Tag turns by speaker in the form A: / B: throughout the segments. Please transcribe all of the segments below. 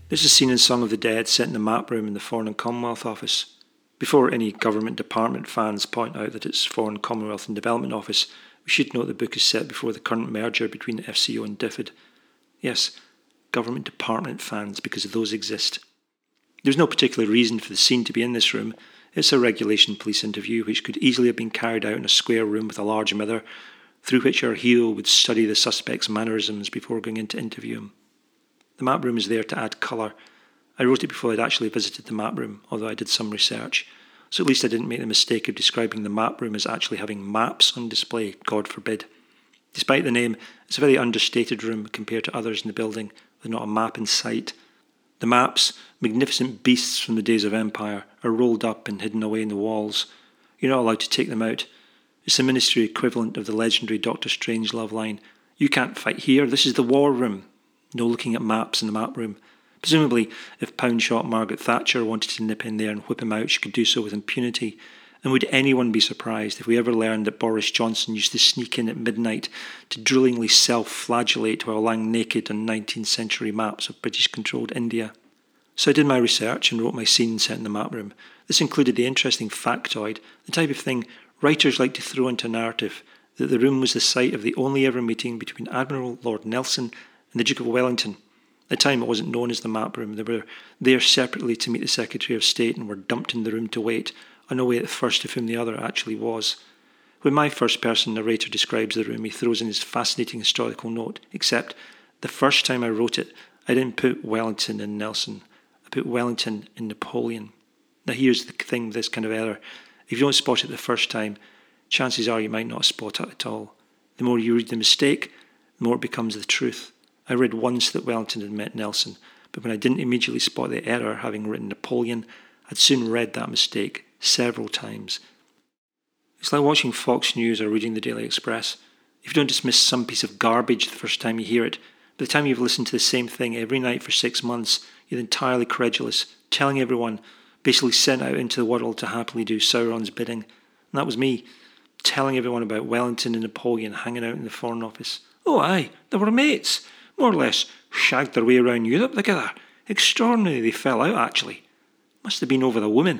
A: This is seen in Song of the Dead set in the map room in the Foreign and Commonwealth Office. Before any government department fans point out that it's Foreign, Commonwealth and Development Office, we should note the book is set before the current merger between the FCO and DFID. Yes, government department fans, because those exist. There's no particular reason for the scene to be in this room. It's a regulation police interview which could easily have been carried out in a square room with a large mirror, through which our hero would study the suspect's mannerisms before going in to interview him. The map room is there to add colour. I wrote it before I'd actually visited the map room, although I did some research, so at least I didn't make the mistake of describing the map room as actually having maps on display, God forbid. Despite the name, it's a very understated room compared to others in the building, with not a map in sight. The maps, magnificent beasts from the days of empire, are rolled up and hidden away in the walls. You're not allowed to take them out. It's the ministry equivalent of the legendary Doctor Strangelove line, "You can't fight here, this is the war room." No looking at maps in the map room. Presumably, if pound-shot Margaret Thatcher wanted to nip in there and whip him out, she could do so with impunity. And would anyone be surprised if we ever learned that Boris Johnson used to sneak in at midnight to drillingly self-flagellate while lying naked on 19th century maps of British-controlled India? So I did my research and wrote my scene set in the map room. This included the interesting factoid, the type of thing writers like to throw into a narrative, that the room was the site of the only ever meeting between Admiral Lord Nelson and the Duke of Wellington. At the time it wasn't known as the map room. They were there separately to meet the Secretary of State and were dumped in the room to wait, unaware at the first of whom the other actually was. When my first-person narrator describes the room, he throws in his fascinating historical note, except the first time I wrote it, I didn't put Wellington in Nelson. I put Wellington in Napoleon. Now here's the thing with this kind of error. If you don't spot it the first time, chances are you might not spot it at all. The more you read the mistake, the more it becomes the truth. I read once that Wellington had met Nelson, but when I didn't immediately spot the error, having written Napoleon, I'd soon read that mistake several times. It's like watching Fox News or reading the Daily Express. If you don't dismiss some piece of garbage the first time you hear it, by the time you've listened to the same thing every night for 6 months, you're entirely credulous, telling everyone, basically sent out into the world to happily do Sauron's bidding. And that was me, telling everyone about Wellington and Napoleon hanging out in the Foreign Office. Oh aye, they were mates. More or less shagged their way around Europe together. Extraordinary they fell out, actually. Must have been over the woman.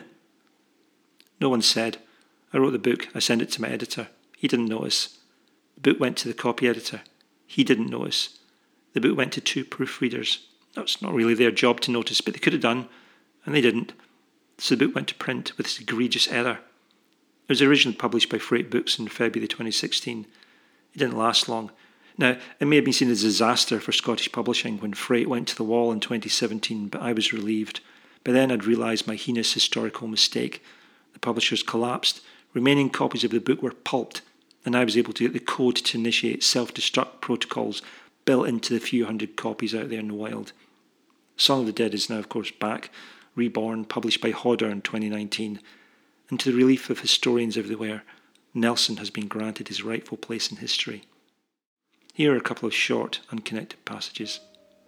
A: No one said. I wrote the book. I sent it to my editor. He didn't notice. The book went to the copy editor. He didn't notice. The book went to 2 proofreaders. That's not really their job to notice, but they could have done, and they didn't. So the book went to print with this egregious error. It was originally published by Freight Books in February 2016. It didn't last long. Now, it may have been seen as a disaster for Scottish publishing when Freight went to the wall in 2017, but I was relieved. By then I'd realised my heinous historical mistake. The publishers collapsed, remaining copies of the book were pulped, and I was able to get the code to initiate self-destruct protocols built into the few hundred copies out there in the wild. Song of the Dead is now, of course, back, reborn, published by Hodder in 2019, and to the relief of historians everywhere, Nelson has been granted his rightful place in history. Here are a couple of short, unconnected passages.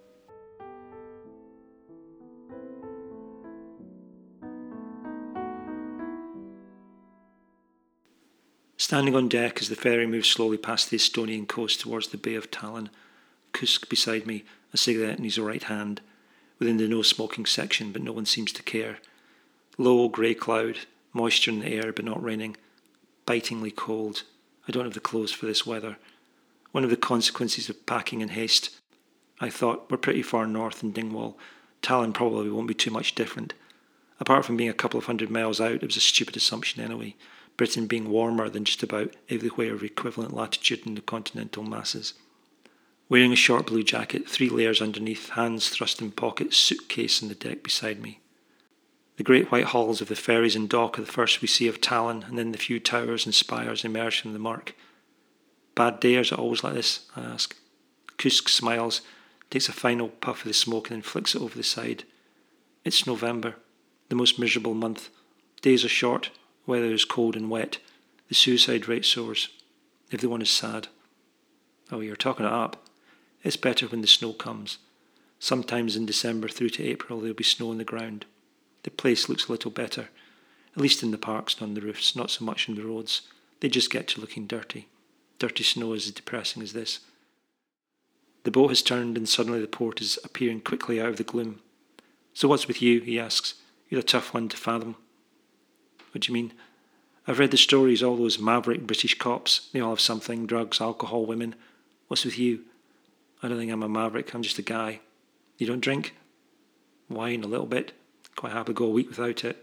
A: Standing on deck as the ferry moves slowly past the Estonian coast towards the Bay of Tallinn, Kusk beside me, a cigarette in his right hand, within the no-smoking section, but no one seems to care. Low grey cloud, moisture in the air but not raining, bitingly cold. I don't have the clothes for this weather. One of the consequences of packing in haste. I thought, we're pretty far north in Dingwall. Tallinn probably won't be too much different. Apart from being a couple of 100 miles out, it was a stupid assumption anyway. Britain being warmer than just about everywhere of equivalent latitude in the continental masses. Wearing a short blue jacket, 3 layers underneath, hands thrust in pockets, suitcase on the deck beside me. The great white hulls of the ferries and dock are the first we see of Tallinn, and then the few towers and spires emerge from the murk. Bad day, or is it always like this? I ask. Kusk smiles, takes a final puff of the smoke and then flicks it over the side. It's November, the most miserable month. Days are short, weather is cold and wet. The suicide rate soars. Everyone is sad. Oh, you're talking it up. It's better when the snow comes. Sometimes in December through to April there'll be snow on the ground. The place looks a little better, at least in the parks and on the roofs, not so much on the roads. They just get to looking dirty. Dirty snow is as depressing as this. The boat has turned and suddenly the port is appearing quickly out of the gloom. So what's with you, he asks. You're a tough one to fathom. What do you mean? I've read the stories, all those maverick British cops. They all have something, drugs, alcohol, women. What's with you? I don't think I'm a maverick, I'm just a guy. You don't drink? Wine, a little bit. Quite happy to go a week without it.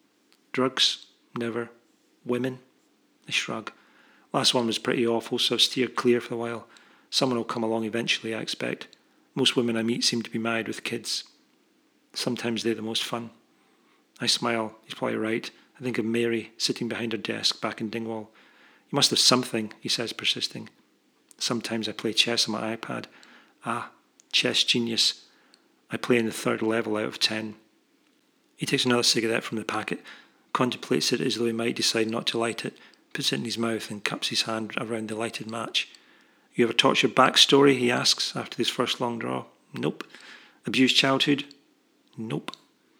A: Drugs? Never. Women? I shrug. Last one was pretty awful, so I've steered clear for a while. Someone will come along eventually, I expect. Most women I meet seem to be married with kids. Sometimes they're the most fun. I smile. He's probably right. I think of Mary sitting behind her desk back in Dingwall. You must have something, he says, persisting. Sometimes I play chess on my iPad. Ah, chess genius. I play in the 3rd level out of 10. He takes another cigarette from the packet, contemplates it as though he might decide not to light it, puts it in his mouth and cups his hand around the lighted match. You ever touch your backstory, he asks after his first long draw. Nope. Abused childhood? Nope.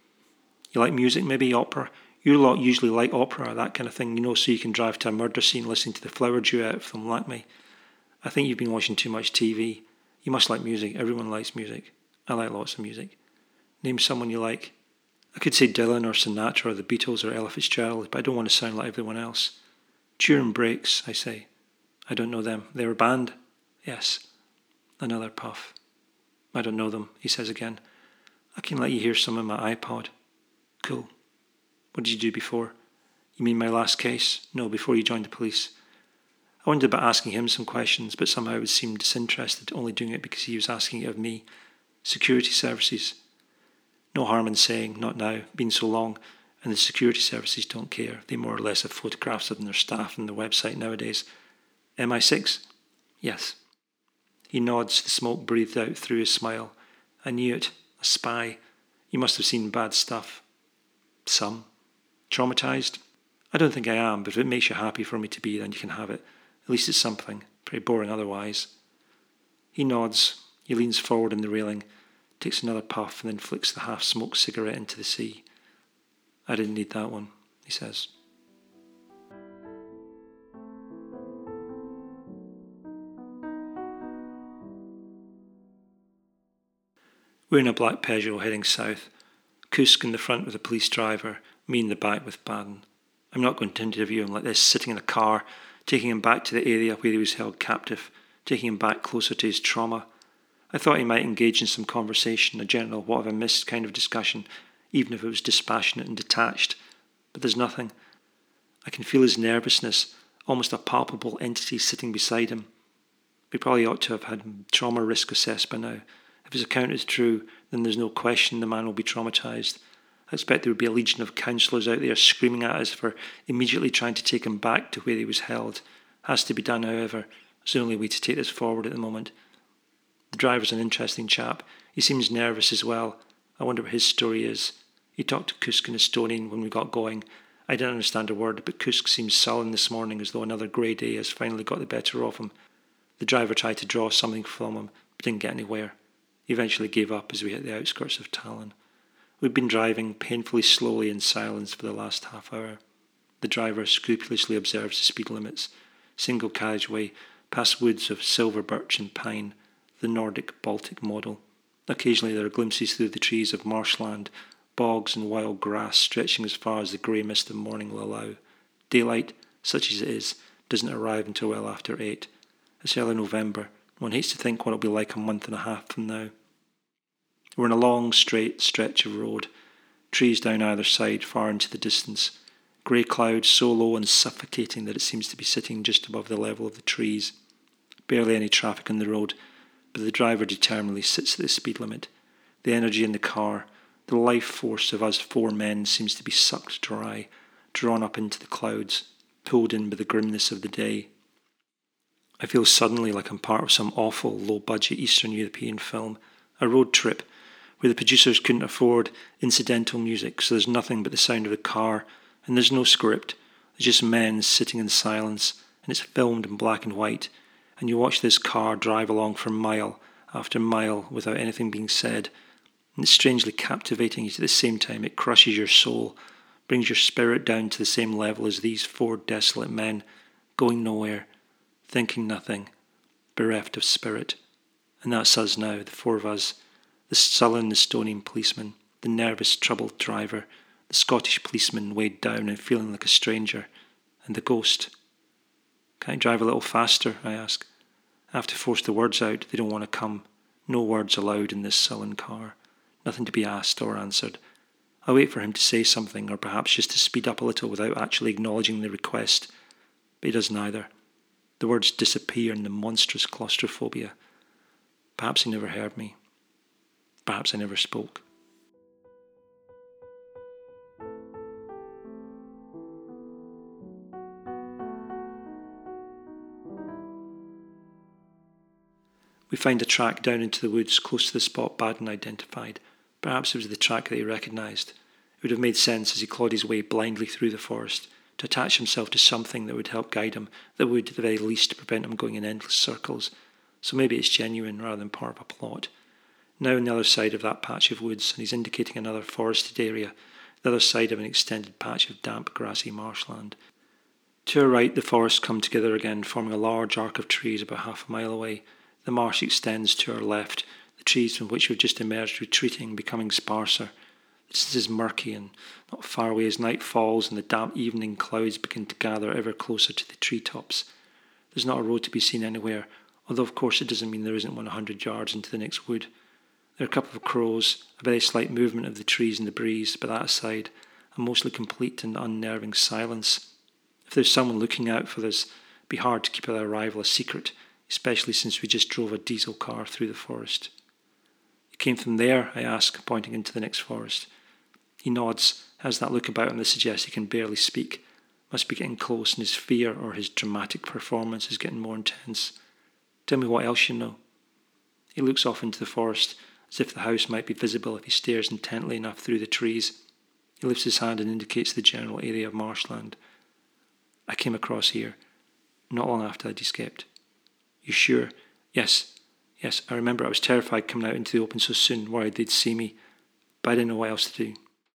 A: You like music, maybe opera? You lot usually like opera, that kind of thing, so you can drive to a murder scene listening to the Flower Duet from Lakme. I think you've been watching too much TV. You must like music. Everyone likes music. I like lots of music. Name someone you like. I could say Dylan or Sinatra or the Beatles or Ella Fitzgerald, but I don't want to sound like everyone else. Turin Brakes, I say. I don't know them. They're a band? Yes. Another puff. I don't know them, he says again. I can let you hear some on my iPod. Cool. What did you do before? You mean my last case? No, before you joined the police. I wondered about asking him some questions, but somehow I would seem disinterested, only doing it because he was asking it of me. Security services. No harm in saying, not now, been so long, and the security services don't care. They more or less have photographs of their staff on their website nowadays. MI6? Yes. He nods, the smoke breathed out through his smile. I knew it. A spy. You must have seen bad stuff. Some. Traumatised? I don't think I am, but if it makes you happy for me to be, then you can have it. At least it's something. Pretty boring otherwise. He nods. He leans forward in the railing, takes another puff, and then flicks the half-smoked cigarette into the sea. I didn't need that one, he says. We're in a black Peugeot heading south. Kusk in the front with a police driver, me in the back with Baden. I'm not going to interview him like this, sitting in a car, taking him back to the area where he was held captive, taking him back closer to his trauma. I thought he might engage in some conversation, a general what have I missed kind of discussion, even if it was dispassionate and detached. But there's nothing. I can feel his nervousness, almost a palpable entity sitting beside him. We probably ought to have had trauma risk assessed by now. If his account is true, then there's no question the man will be traumatised. I expect there would be a legion of counsellors out there screaming at us for immediately trying to take him back to where he was held. Has to be done, however. It's the only way to take this forward at the moment. The driver's an interesting chap. He seems nervous as well. I wonder what his story is. He talked to Kusk in Estonian when we got going. I didn't understand a word, but Kusk seems sullen this morning, as though another grey day has finally got the better of him. The driver tried to draw something from him, but didn't get anywhere. He eventually gave up as we hit the outskirts of Tallinn. We'd been driving painfully slowly in silence for the last half hour. The driver scrupulously observes the speed limits. Single carriageway, past woods of silver birch and pine, the Nordic Baltic model. Occasionally there are glimpses through the trees of marshland, bogs and wild grass stretching as far as the grey mist of morning will allow. Daylight, such as it is, doesn't arrive until well after 8. It's early November. One hates to think what it'll be like a month and a half from now. We're in a long, straight stretch of road, trees down either side, far into the distance. Grey clouds so low and suffocating that it seems to be sitting just above the level of the trees. Barely any traffic on the road, but the driver determinedly sits at the speed limit. The energy in the car, the life force of us 4 men seems to be sucked dry, drawn up into the clouds, pulled in by the grimness of the day. I feel suddenly like I'm part of some awful, low-budget Eastern European film, a road trip, where the producers couldn't afford incidental music, so there's nothing but the sound of the car, and there's no script. There's just men sitting in silence, and it's filmed in black and white, and you watch this car drive along for mile after mile without anything being said, and it's strangely captivating, yet at the same time it crushes your soul, brings your spirit down to the same level as these 4 desolate men, going nowhere, thinking nothing, bereft of spirit. And that's us now, the 4 of us, the sullen Estonian policeman, the nervous, troubled driver, the Scottish policeman weighed down and feeling like a stranger, and the ghost. "Can I drive a little faster?" I ask. I have to force the words out. They don't want to come. No words allowed in this sullen car. Nothing to be asked or answered. I wait for him to say something, or perhaps just to speed up a little without actually acknowledging the request. But he does neither. The words disappear in the monstrous claustrophobia. Perhaps he never heard me. Perhaps I never spoke. We find a track down into the woods close to the spot Baden identified. Perhaps it was the track that he recognised. It would have made sense as he clawed his way blindly through the forest to attach himself to something that would help guide him, that would, at the very least, prevent him going in endless circles. So maybe it's genuine rather than part of a plot. Now on the other side of that patch of woods, and he's indicating another forested area, the other side of an extended patch of damp, grassy marshland. To our right, the forests come together again, forming a large arc of trees about half a mile away. The marsh extends to our left, the trees from which we've just emerged retreating, becoming sparser. This is murky and not far away as night falls and the damp evening clouds begin to gather ever closer to the treetops. There's not a road to be seen anywhere, although of course it doesn't mean there isn't one 100 yards into the next wood. There are a couple of crows, a very slight movement of the trees in the breeze, but that aside, a mostly complete and unnerving silence. If there's someone looking out for us, it'd be hard to keep our arrival a secret, especially since we just drove a diesel car through the forest. "You came from there?" I ask, pointing into the next forest. He nods, has that look about him that suggests he can barely speak. Must be getting close, and his fear or his dramatic performance is getting more intense. "Tell me what else you know." He looks off into the forest, as if the house might be visible if he stares intently enough through the trees. He lifts his hand and indicates the general area of marshland. "I came across here, not long after I'd escaped." "You sure?" Yes, I remember I was terrified coming out into the open so soon, worried they'd see me, but I didn't know what else to do."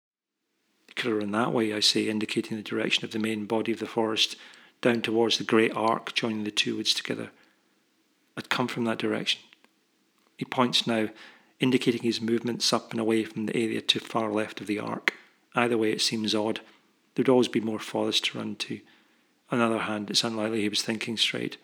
A: "You could have run that way," I say, indicating the direction of the main body of the forest, down towards the great arc joining the two woods together. "I'd come from that direction." He points now, indicating his movements up and away from the area to far left of the arc. Either way, it seems odd. There'd always be more forest to run to. On the other hand, it's unlikely he was thinking straight.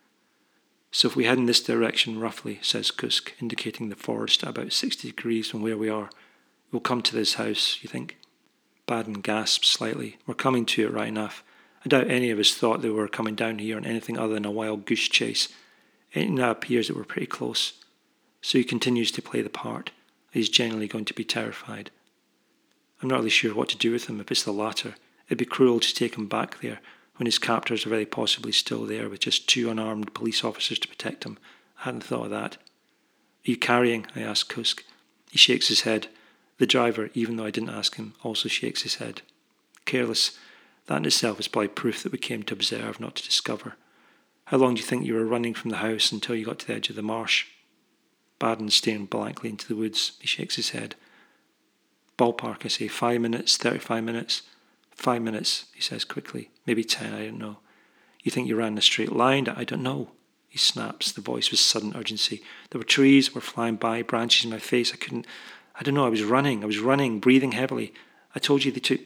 A: "So if we head in this direction roughly," says Kusk, indicating the forest about 60 degrees from where we are, "we'll come to this house, you think?" Baden gasps slightly. "We're coming to it right enough. I doubt any of us thought that we were coming down here on anything other than a wild goose chase. It now appears that we're pretty close." So he continues to play the part. He's genuinely going to be terrified. I'm not really sure what to do with him if it's the latter. It'd be cruel to take him back there when his captors are very possibly still there with just 2 unarmed police officers to protect him. I hadn't thought of that. "Are you carrying?" I ask Kusk. He shakes his head. The driver, even though I didn't ask him, also shakes his head. "Careless. That in itself is probably proof that we came to observe, not to discover. How long do you think you were running from the house until you got to the edge of the marsh?" Baden's staring blankly into the woods. He shakes his head. "Ballpark," I say. 5 minutes, 35 minutes. 5 minutes, he says quickly. Maybe 10, I don't know. "You think you ran in a straight line?" "I don't know." He snaps, the voice with sudden urgency. "There were trees were flying by, branches in my face. I don't know, I was running, breathing heavily. I told you they took...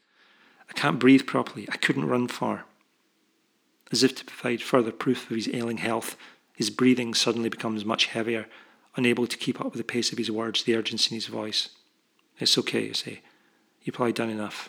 A: I can't breathe properly. I couldn't run far." As if to provide further proof of his ailing health, his breathing suddenly becomes much heavier, unable to keep up with the pace of his words, the urgency in his voice. "It's okay," I say. "You've probably done enough."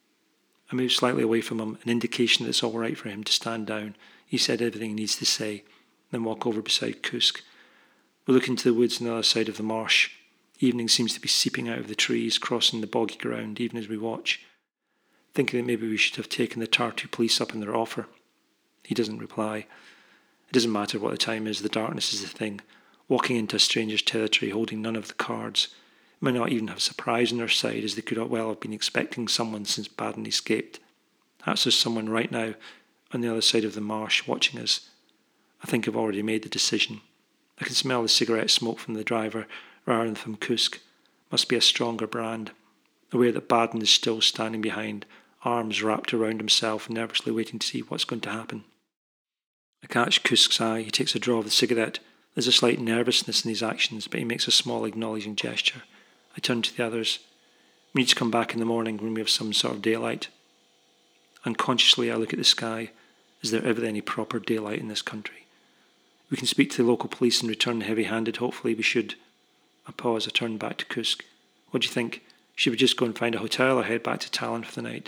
A: I move slightly away from him, an indication that it's all right for him to stand down. He said everything he needs to say, then walk over beside Kusk. We look into the woods on the other side of the marsh. Evening seems to be seeping out of the trees, crossing the boggy ground even as we watch. Thinking that maybe we should have taken the Tartu police up on their offer. He doesn't reply. It doesn't matter what the time is, the darkness is the thing. Walking into a stranger's territory holding none of the cards. It might not even have surprise on their side, as they could well have been expecting someone since Baden escaped. Perhaps there's someone right now on the other side of the marsh watching us. I think I've already made the decision. I can smell the cigarette smoke from the driver rather than from Kusk. Must be a stronger brand. Aware that Baden is still standing behind, arms wrapped around himself, nervously waiting to see what's going to happen. I catch Kusk's eye. He takes a draw of the cigarette. There's a slight nervousness in his actions, but he makes a small acknowledging gesture. I turn to the others. We need to come back in the morning when we have some sort of daylight. Unconsciously, I look at the sky. Is there ever any proper daylight in this country? We can speak to the local police and return heavy-handed. Hopefully we should. I pause. I turn back to Kusk. What do you think? Should we just go and find a hotel or head back to Tallinn for the night?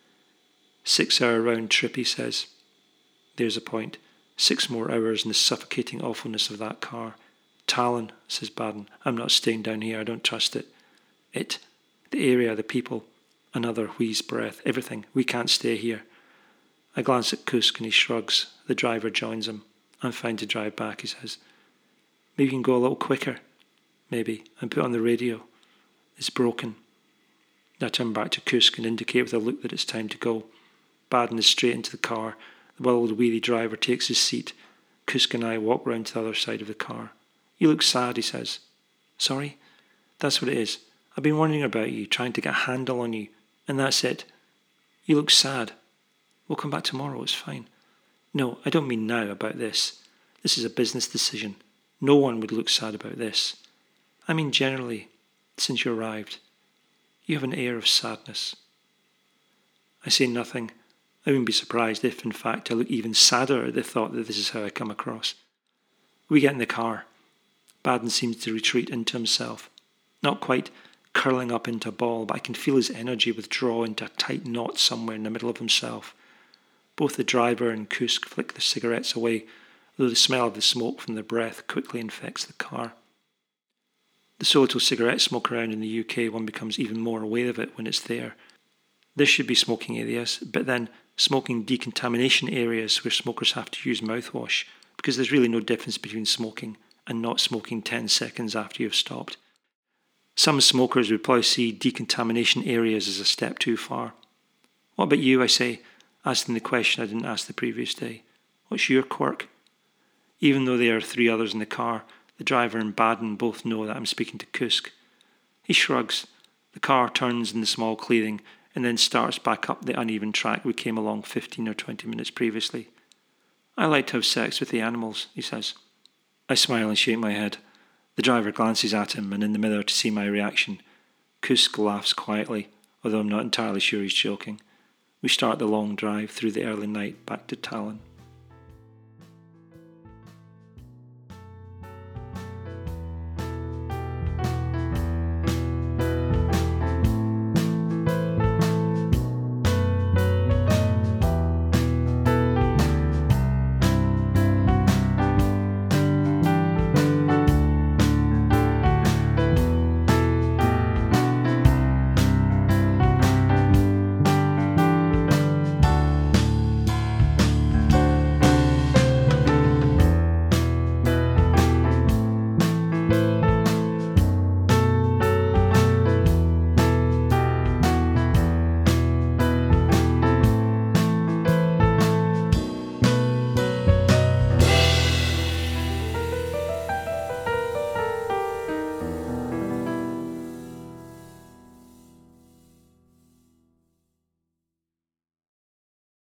A: 6-hour round trip, he says. There's a point. 6 more hours in the suffocating awfulness of that car. Tallinn, says Baden. I'm not staying down here. I don't trust it. The area, the people. Another wheezed breath. Everything. We can't stay here. I glance at Kusk and he shrugs. The driver joins him. I'm fine to drive back, he says. Maybe you can go a little quicker. Maybe. And put on the radio. It's broken. I turn back to Kusk and indicate with a look that it's time to go. Baden is straight into the car. The world weary driver takes his seat. Kusk and I walk round to the other side of the car. You look sad, he says. Sorry? That's what it is. I've been wondering about you, trying to get a handle on you. And that's it. You look sad. We'll come back tomorrow, it's fine. No, I don't mean now about this. This is a business decision. No one would look sad about this. I mean generally, since you arrived. You have an air of sadness. I say nothing. I wouldn't be surprised if, in fact, I look even sadder at the thought that this is how I come across. We get in the car. Baden seems to retreat into himself. Not quite curling up into a ball, but I can feel his energy withdraw into a tight knot somewhere in the middle of himself. Both the driver and Kusk flick their cigarettes away, though the smell of the smoke from their breath quickly infects the car. There's so little cigarette smoke around in the UK, one becomes even more aware of it when it's there. There should be smoking areas, but then smoking decontamination areas where smokers have to use mouthwash, because there's really no difference between smoking and not smoking 10 seconds after you've stopped. Some smokers would probably see decontamination areas as a step too far. What about you, I say, asking the question I didn't ask the previous day. What's your quirk? Even though there are 3 others in the car, the driver and Baden both know that I'm speaking to Kusk. He shrugs. The car turns in the small clearing and then starts back up the uneven track we came along 15 or 20 minutes previously. I like to have sex with the animals, he says. I smile and shake my head. The driver glances at him and in the mirror to see my reaction. Kusk laughs quietly, although I'm not entirely sure he's joking. We start the long drive through the early night back to Tallinn.